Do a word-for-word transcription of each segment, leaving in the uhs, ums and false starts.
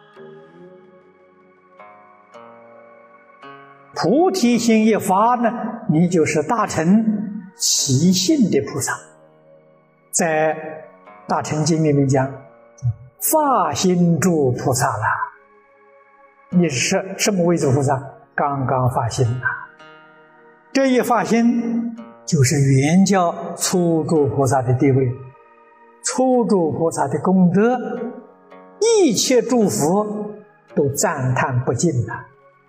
菩提心一发呢，你就是大乘起信的菩萨。在《大乘经》里面讲，发心诸菩萨啦。你是什么位置菩萨？刚刚发心呐。这一发心，就是原教初住菩萨的地位，初住菩萨的功德，一切诸佛都赞叹不尽呐。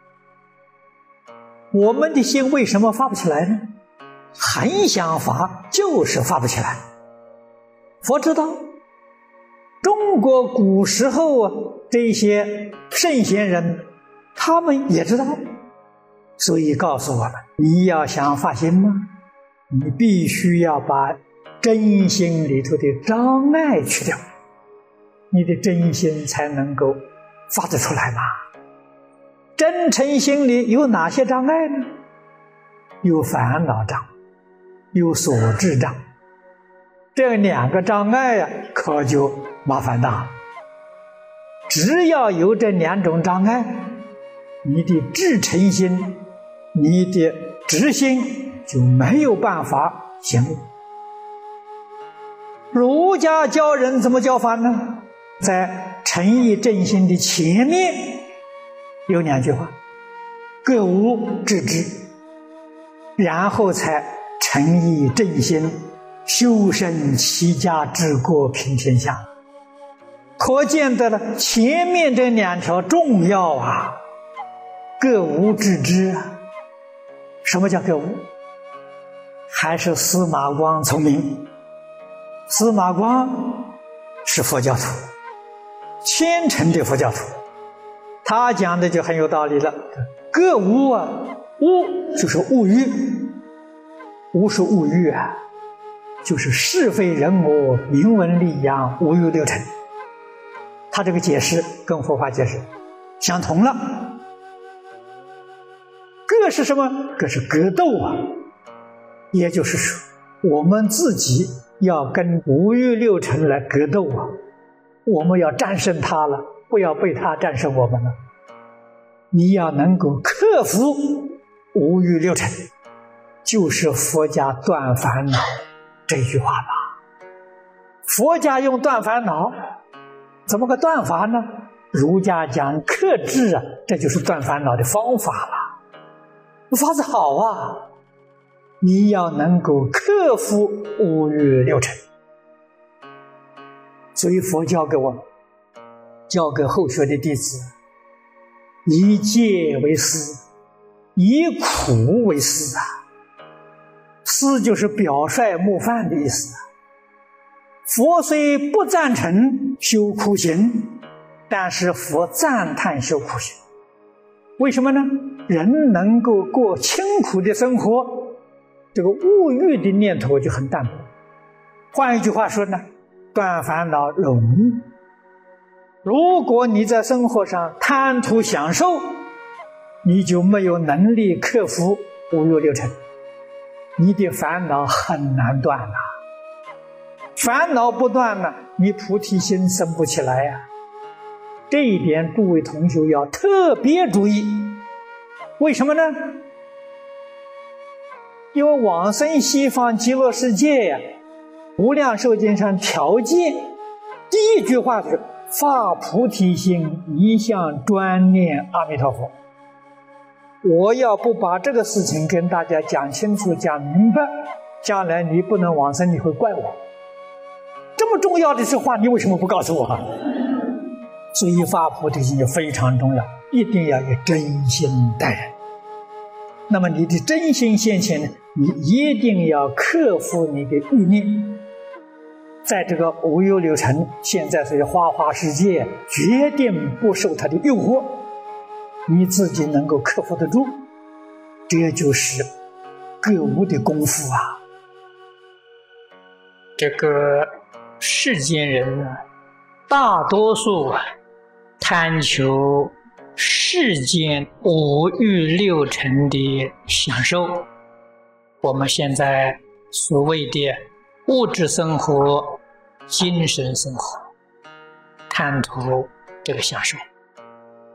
我们的心为什么发不起来呢？很想发，就是发不起来。佛知道，中国古时候啊，这些圣贤人，他们也知道，所以告诉我们：你要想发心吗？你必须要把真心里头的障碍去掉，你的真心才能够发得出来嘛。真诚心里有哪些障碍呢？有烦恼障，有所知障。这两个障碍呀、啊，可就麻烦大了。只要有这两种障碍，你的至诚心，你的直心就没有办法行了。儒家教人怎么教法呢？在诚意正心的前面有两句话：各无致知，然后才诚意正心，修身齐家治国平天下。可见得了，前面这两条重要啊！各无致知啊！什么叫各无？还是司马光聪明。司马光是佛教徒，虔诚的佛教徒，他讲的就很有道理了。各无啊，无就是物欲，无是物欲啊，就是是非人我、名闻利养、五欲六尘。他这个解释跟佛法解释相同了。各是什么？各是格斗啊，也就是说，我们自己要跟五欲六尘来格斗啊，我们要战胜它了，不要被它战胜我们了。你要能够克服五欲六尘，就是佛家断烦恼这句话吧。佛家用断烦恼，怎么个断法呢？儒家讲克制啊，这就是断烦恼的方法了。法子好啊，你要能够克服五欲六尘。所以佛教给我们，教给后学的弟子，以戒为师，以苦为师啊。师就是表率模范的意思啊。佛虽不赞成修苦行，但是佛赞叹修苦行。为什么呢？人能够过清苦的生活，这个物欲的念头就很淡薄。换一句话说呢，断烦恼容易。如果你在生活上贪图享受，你就没有能力克服五欲六尘，你的烦恼很难断啊。烦恼不断了，你菩提心生不起来呀、啊。这一点诸位同学要特别注意。为什么呢？因为往生西方极乐世界呀、啊，无量寿经上条件，第一句话是发菩提心，一向专念阿弥陀佛。我要不把这个事情跟大家讲清楚讲明白，将来你不能往生，你会怪我。这么重要的这话，你为什么不告诉我？所以发菩提心就非常重要，一定要以真心待人。那么你的真心现前，你一定要克服你的欲念。在这个五欲六尘，现在是花花世界，决定不受它的诱惑，你自己能够克服得住，这就是觉悟的功夫啊。 这个世间人呢，大多数啊贪求世间五欲六尘的享受。我们现在所谓的物质生活、精神生活，贪图这个享受。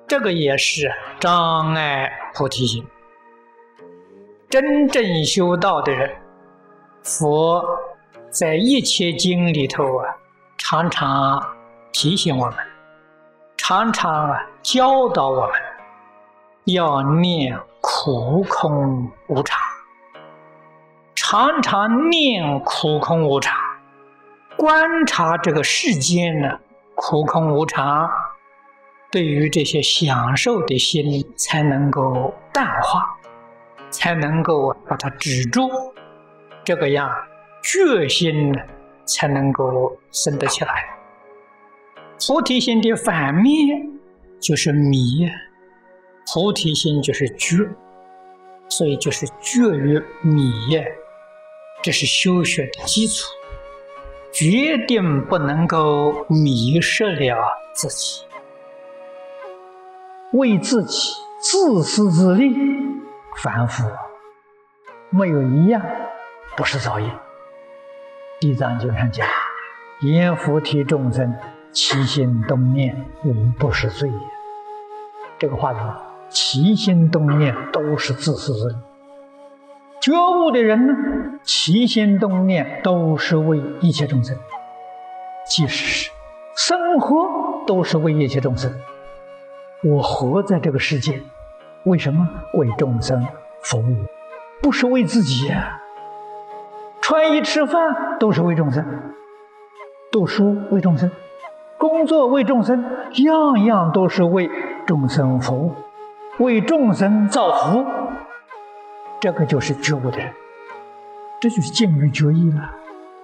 这个也是障碍菩提心。真正修道的人，佛在一切经里头啊，常常提醒我们，常常啊教导我们，要念苦空无常，常常念苦空无常，观察这个世间呢苦空无常，对于这些享受的心才能够淡化，才能够把它止住，这个样决心呢才能够生得起来。菩提心的反面就是迷，菩提心就是觉，所以就是觉于迷，这是修学的基础，决定不能够迷失了自己。为自己自私自利，凡夫没有一样不是造业。地藏经上讲，言佛替众生，起心动念无不是罪也。这个话里面，起心动念都是自私自利。觉悟的人呢，起心动念都是为一切众生，即使生活都是为一切众生。我活在这个世界，为什么？为众生服务，不是为自己啊。穿衣吃饭都是为众生，读书为众生，工作为众生，样样都是为众生服务，为众生造福。这个就是觉悟的人，这就是进入觉意了。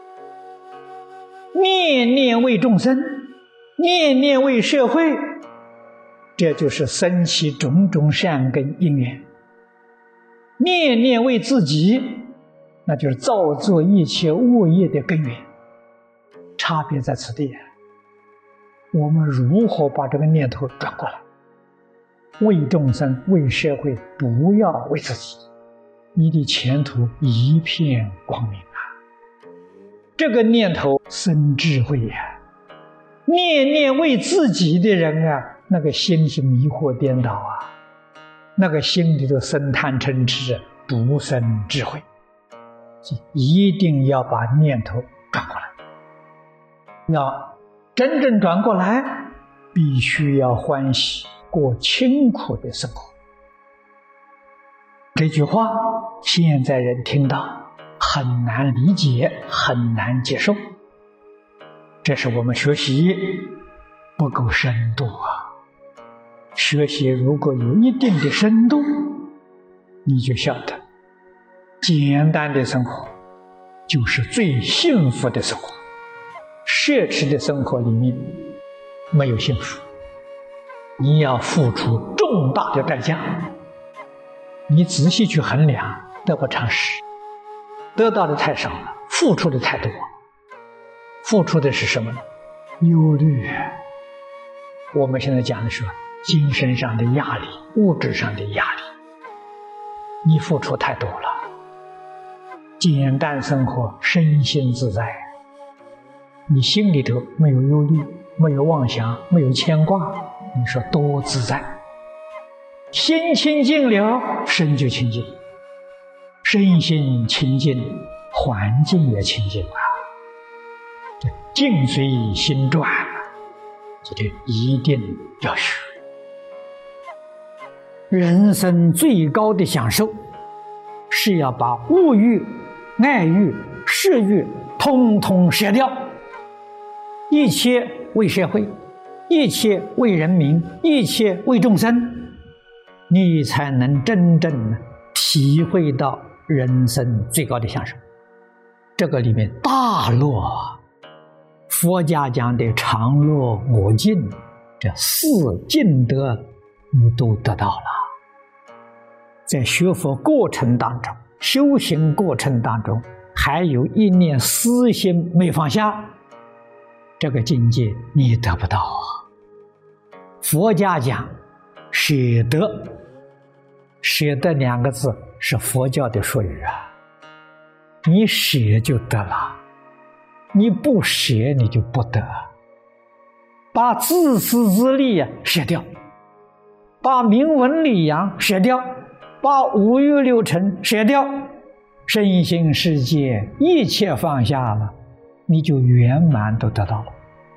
念念为众生，念念为社会，这就是生起种种善根因缘。念念为自己，那就是造作一切恶业的根源。差别在此地，我们如何把这个念头转过来？为众生，为社会，不要为自己，你的前途一片光明啊！这个念头生智慧呀、啊！念念为自己的人啊，那个心是迷惑颠倒啊，那个心里头生贪嗔痴，不生智慧。一定要把念头转过来，要真正转过来，必须要欢喜过清苦的生活。这句话现在人听到很难理解，很难接受，这是我们学习不够深度啊。学习如果有一定的深度，你就晓得简单的生活就是最幸福的生活。奢侈的生活里面没有幸福，你要付出重大的代价。你仔细去衡量，得不偿失，得到的太少了，付出的太多。付出的是什么呢？忧虑。我们现在讲的是精神上的压力，物质上的压力，你付出太多了。简单生活，身心自在，你心里头没有忧虑，没有妄想，没有牵挂，你说多自在。心清净了，身就清净，身心清净，环境也清净啊。这境随心转，这就一定要学。人生最高的享受，是要把物欲、爱欲、事欲通通舍掉，一切为社会，一切为人民，一切为众生，你才能真正体会到人生最高的享受。这个里面大乐，佛家讲的常乐我净，这四净德你都得到了。在学佛过程当中，修行过程当中，还有一念私心没放下，这个境界你得不到啊。佛家讲舍得，舍得两个字是佛教的术语啊，你舍就得了，你不舍你就不得。把自私自利啊舍掉， 把名闻利养舍掉，把五欲六尘舍掉，身心世界一切放下了，你就圆满都得到了。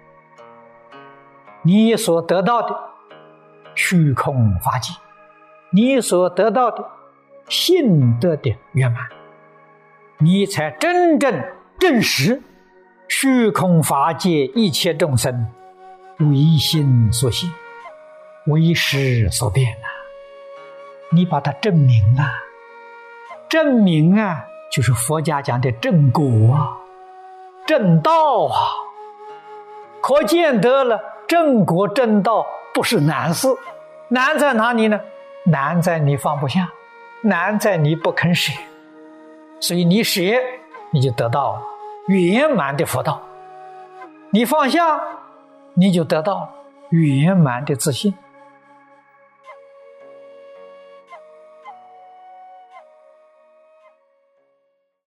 你所得到的虚空法界，你所得到的性德的圆满，你才真正证实虚空法界一切众生唯心所现，为识所变啊！你把它证明了，证明啊，就是佛家讲的正果啊，正道啊，可见得了。正果正道不是难事，难在哪里呢？难在你放不下，难在你不肯舍。所以你舍，你就得到了圆满的佛道；你放下，你就得到了圆满的自信。